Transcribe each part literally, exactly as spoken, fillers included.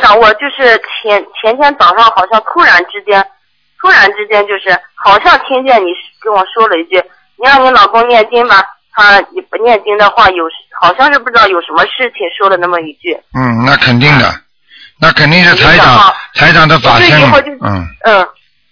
长，我就是前前天早上好像突然之间，突然之间就是好像听见你跟我说了一句，你让你老公念经吧，他你不念经的话有好像是不知道有什么事情说了那么一句。 嗯，那肯定的，那肯定是台长台长的法身。嗯嗯。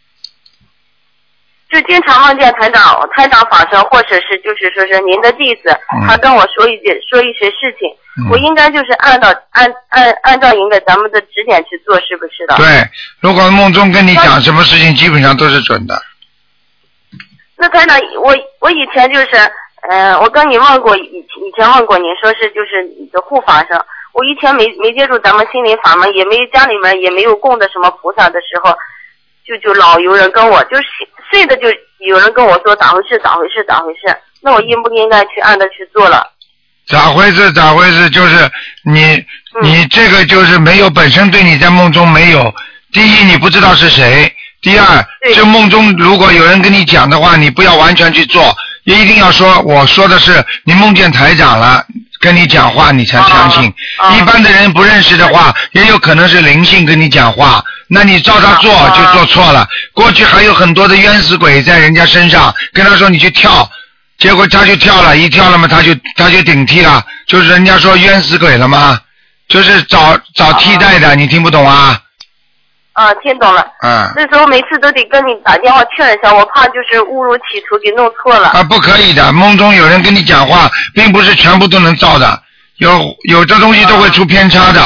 就经常梦见台长台长法身，或者是就是说是您的弟子，嗯、他跟我说一些说一些事情，嗯、我应该就是按照按按按照您的咱们的指点去做，是不是的？ 对，如果梦中跟你讲什么事情，基本上都是准的。 那台长，我我以前就是，呃，我跟你问过，以以前问过您，说是就是你的护法神，我以前没没接触咱们心灵法门，也没家里面也没有供的什么菩萨的时候，就就老有人跟我就是。睡的就有人跟我说咋回事咋回事咋回事，那我应不应该去按着去做了？ 咋回事咋回事就是你、嗯、你这个就是没有本身对你在梦中没有，第一你不知道是谁，第二这梦中如果有人跟你讲的话，你不要完全去做，也一定要说我说的是你梦见台长了跟你讲话你才相信、啊啊、一般的人不认识的话也有可能是灵性跟你讲话，那你照他做就做错了。过去还有很多的冤死鬼在人家身上，跟他说你去跳，结果他就跳了，一跳了嘛他就他就顶替了，就是人家说冤死鬼了嘛，就是找找替代的，你听不懂啊？ 啊，听懂了。 嗯。 那时候每次都得跟你打电话确认一下，我怕就是误入歧途给弄错了。 啊，不可以的，梦中有人跟你讲话，并不是全部都能照的，有有的东西都会出偏差的。